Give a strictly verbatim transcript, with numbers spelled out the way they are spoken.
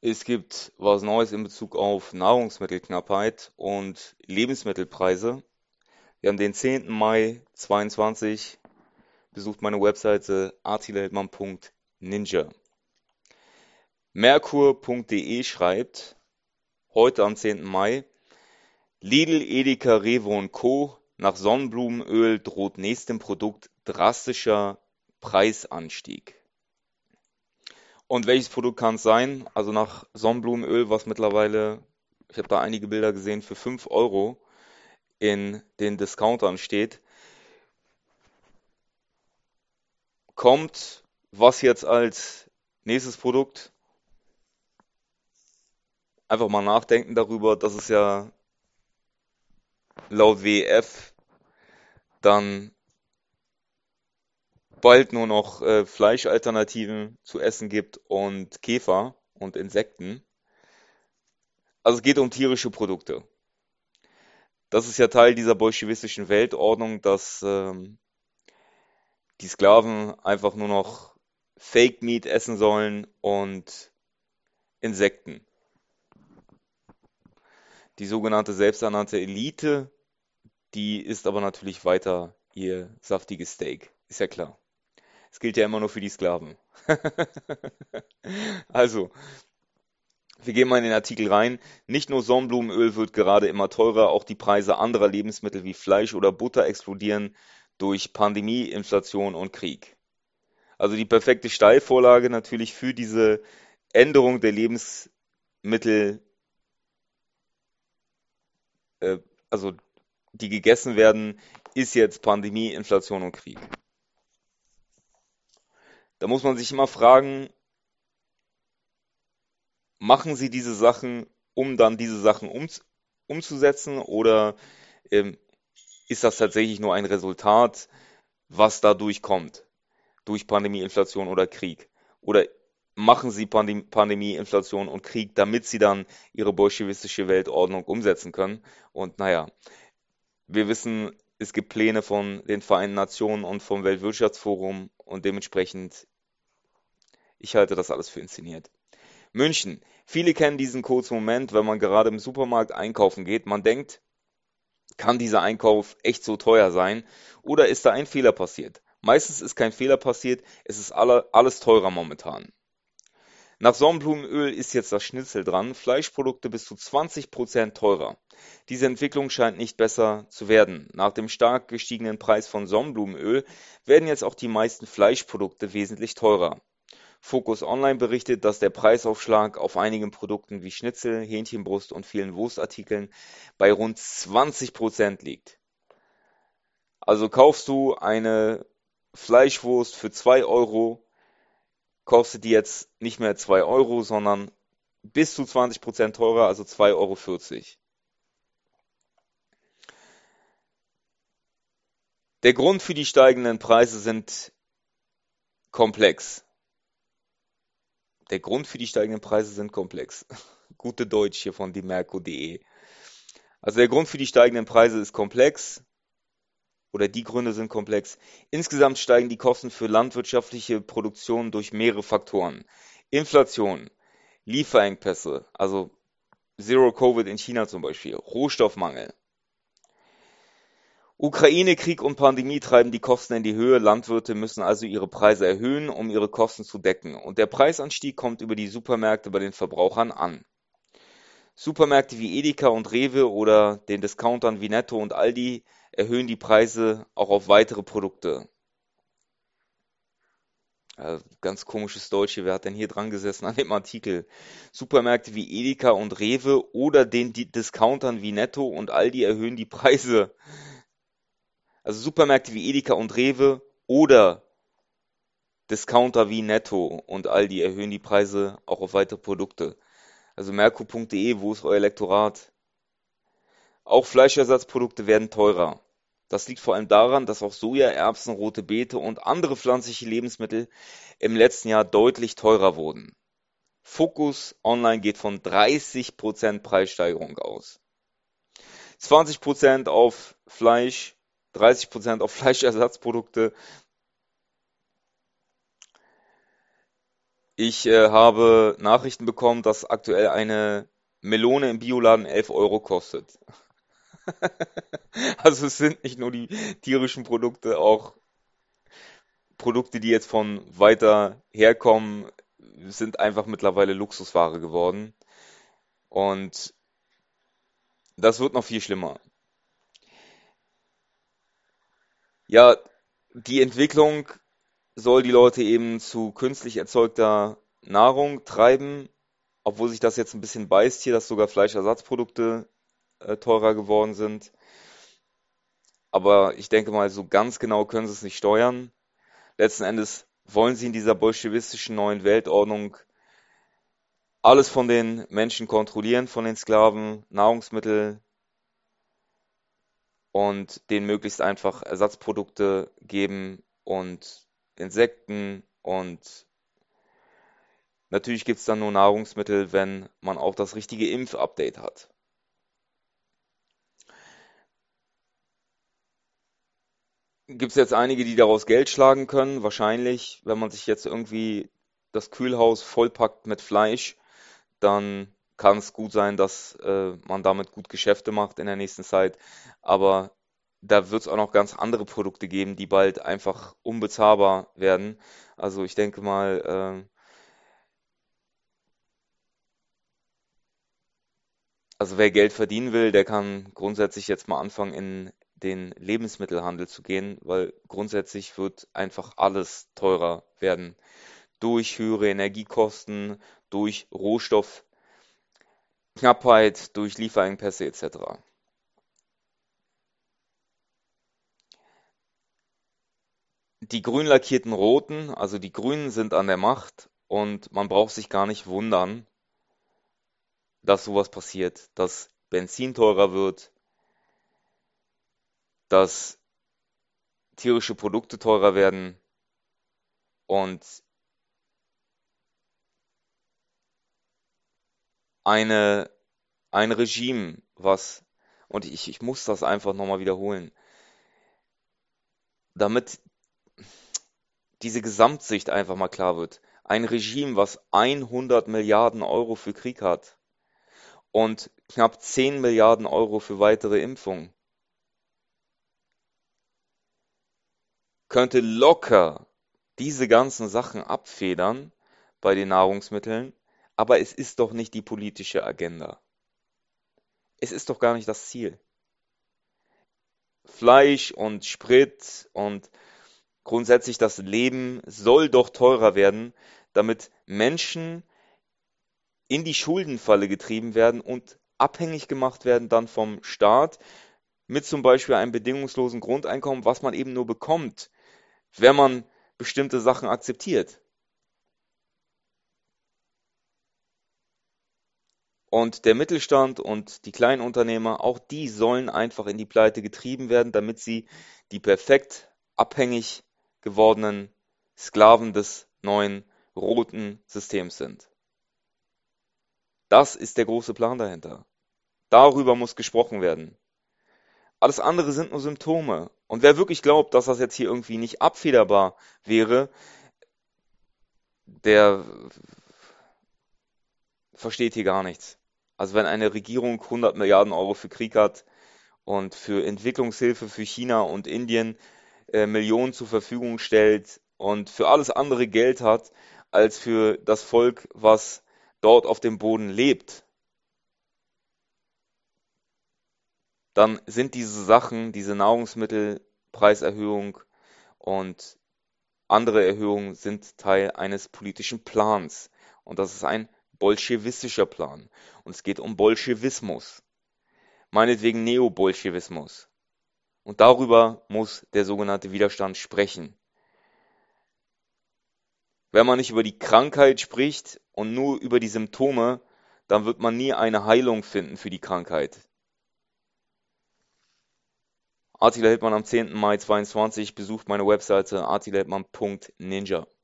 Es gibt was Neues in Bezug auf Nahrungsmittelknappheit und Lebensmittelpreise. Wir haben den zehnten Mai zweiundzwanzig. Besucht meine Webseite attila punkt ninja. Merkur punkt de schreibt heute am zehnten Mai: Lidl, Edeka, Rewe und Co. Nach Sonnenblumenöl droht nächstem Produkt drastischer Preisanstieg. Und welches Produkt kann es sein? Also nach Sonnenblumenöl, was mittlerweile, ich habe da einige Bilder gesehen, für fünf Euro in den Discountern steht, kommt was jetzt als nächstes Produkt? Einfach mal nachdenken darüber, dass es ja laut W E F dann bald nur noch äh, Fleischalternativen zu essen gibt und Käfer und Insekten. Also es geht um tierische Produkte. Das ist ja Teil dieser bolschewistischen Weltordnung, dass ähm, die Sklaven einfach nur noch Fake Meat essen sollen und Insekten. Die sogenannte selbsternannte Elite, die isst aber natürlich weiter ihr saftiges Steak. Ist ja klar. Es gilt ja immer nur für die Sklaven. Also, wir gehen mal in den Artikel rein. Nicht nur Sonnenblumenöl wird gerade immer teurer, auch die Preise anderer Lebensmittel wie Fleisch oder Butter explodieren durch Pandemie, Inflation und Krieg. Also die perfekte Steilvorlage natürlich für diese Änderung der Lebensmittel, äh, also die gegessen werden, ist jetzt Pandemie, Inflation und Krieg. Da muss man sich immer fragen, machen Sie diese Sachen, um dann diese Sachen um, umzusetzen, oder ähm, ist das tatsächlich nur ein Resultat, was dadurch kommt, durch Pandemie, Inflation oder Krieg? Oder machen Sie Pandem Pandemie, Inflation und Krieg, damit Sie dann Ihre bolschewistische Weltordnung umsetzen können? Und naja, wir wissen, es gibt Pläne von den Vereinten Nationen und vom Weltwirtschaftsforum und dementsprechend, ich halte das alles für inszeniert. München. Viele kennen diesen kurzen Moment, wenn man gerade im Supermarkt einkaufen geht. Man denkt, kann dieser Einkauf echt so teuer sein? Oder ist da ein Fehler passiert? Meistens ist kein Fehler passiert, es ist alle, alles teurer momentan. Nach Sonnenblumenöl ist jetzt das Schnitzel dran, Fleischprodukte bis zu zwanzig Prozent teurer. Diese Entwicklung scheint nicht besser zu werden. Nach dem stark gestiegenen Preis von Sonnenblumenöl werden jetzt auch die meisten Fleischprodukte wesentlich teurer. Focus Online berichtet, dass der Preisaufschlag auf einigen Produkten wie Schnitzel, Hähnchenbrust und vielen Wurstartikeln bei rund zwanzig Prozent liegt. Also kaufst du eine Fleischwurst für zwei Euro, kostet die jetzt nicht mehr zwei Euro, sondern bis zu zwanzig Prozent teurer, also zwei Euro vierzig. Der Grund für die steigenden Preise sind komplex. Der Grund für die steigenden Preise sind komplex. Gute Deutsch hier von dimerco punkt de. Also der Grund für die steigenden Preise ist komplex, oder die Gründe sind komplex. Insgesamt steigen die Kosten für landwirtschaftliche Produktion durch mehrere Faktoren. Inflation, Lieferengpässe, also Zero Covid in China zum Beispiel, Rohstoffmangel. Ukraine-Krieg und Pandemie treiben die Kosten in die Höhe. Landwirte müssen also ihre Preise erhöhen, um ihre Kosten zu decken. Und der Preisanstieg kommt über die Supermärkte bei den Verbrauchern an. Supermärkte wie Edeka und Rewe oder den Discountern wie Netto und Aldi erhöhen die Preise auch auf weitere Produkte. Äh, ganz komisches Deutsch hier, wer hat denn hier dran gesessen an dem Artikel? Supermärkte wie Edeka und Rewe oder den Di- Discountern wie Netto und Aldi erhöhen die Preise. Also Supermärkte wie Edeka und Rewe oder Discounter wie Netto und Aldi erhöhen die Preise auch auf weitere Produkte. Also merkur punkt de, wo ist euer Lektorat? Auch Fleischersatzprodukte werden teurer. Das liegt vor allem daran, dass auch Soja, Erbsen, rote Beete und andere pflanzliche Lebensmittel im letzten Jahr deutlich teurer wurden. Focus Online geht von dreißig Prozent Preissteigerung aus. zwanzig Prozent auf Fleisch, dreißig Prozent auf Fleischersatzprodukte. Ich äh, habe Nachrichten bekommen, dass aktuell eine Melone im Bioladen elf Euro kostet. Also es sind nicht nur die tierischen Produkte, auch Produkte, die jetzt von weiter herkommen, sind einfach mittlerweile Luxusware geworden. Und das wird noch viel schlimmer. Ja, die Entwicklung soll die Leute eben zu künstlich erzeugter Nahrung treiben, obwohl sich das jetzt ein bisschen beißt hier, dass sogar Fleischersatzprodukte äh, teurer geworden sind. Aber ich denke mal, so ganz genau können sie es nicht steuern. Letzten Endes wollen sie in dieser bolschewistischen neuen Weltordnung alles von den Menschen kontrollieren, von den Sklaven, Nahrungsmittel und denen möglichst einfach Ersatzprodukte geben und Insekten und natürlich gibt es dann nur Nahrungsmittel, wenn man auch das richtige Impfupdate hat. Gibt es jetzt einige, die daraus Geld schlagen können? Wahrscheinlich, wenn man sich jetzt irgendwie das Kühlhaus vollpackt mit Fleisch, dann kann es gut sein, dass äh, man damit gut Geschäfte macht in der nächsten Zeit. Aber da wird es auch noch ganz andere Produkte geben, die bald einfach unbezahlbar werden. Also ich denke mal, äh, also wer Geld verdienen will, der kann grundsätzlich jetzt mal anfangen, in den Lebensmittelhandel zu gehen, weil grundsätzlich wird einfach alles teurer werden. Durch höhere Energiekosten, durch Rohstoffknappheit, durch Lieferengpässe et cetera. Die grün lackierten Roten, also die Grünen sind an der Macht und man braucht sich gar nicht wundern, dass sowas passiert, dass Benzin teurer wird, dass tierische Produkte teurer werden und eine, ein Regime, was, und ich, ich muss das einfach nochmal wiederholen, damit diese Gesamtsicht einfach mal klar wird. Ein Regime, was hundert Milliarden Euro für Krieg hat und knapp zehn Milliarden Euro für weitere Impfungen, könnte locker diese ganzen Sachen abfedern bei den Nahrungsmitteln, aber es ist doch nicht die politische Agenda. Es ist doch gar nicht das Ziel. Fleisch und Sprit und grundsätzlich das Leben soll doch teurer werden, damit Menschen in die Schuldenfalle getrieben werden und abhängig gemacht werden dann vom Staat mit zum Beispiel einem bedingungslosen Grundeinkommen, was man eben nur bekommt, wenn man bestimmte Sachen akzeptiert. Und der Mittelstand und die kleinen Unternehmer, auch die sollen einfach in die Pleite getrieben werden, damit sie die perfekt abhängig gewordenen Sklaven des neuen roten Systems sind. Das ist der große Plan dahinter. Darüber muss gesprochen werden. Alles andere sind nur Symptome. Und wer wirklich glaubt, dass das jetzt hier irgendwie nicht abfederbar wäre, der versteht hier gar nichts. Also wenn eine Regierung hundert Milliarden Euro für Krieg hat und für Entwicklungshilfe für China und Indien äh, Millionen zur Verfügung stellt und für alles andere Geld hat, als für das Volk, was dort auf dem Boden lebt, dann sind diese Sachen, diese Nahrungsmittelpreiserhöhung und andere Erhöhungen sind Teil eines politischen Plans. Und das ist ein bolschewistischer Plan. Und es geht um Bolschewismus. Meinetwegen Neobolschewismus. Und darüber muss der sogenannte Widerstand sprechen. Wenn man nicht über die Krankheit spricht und nur über die Symptome, dann wird man nie eine Heilung finden für die Krankheit. Attila Hildmann am zehnten Mai zweiundzwanzig besucht meine Webseite attila hildmann punkt ninja.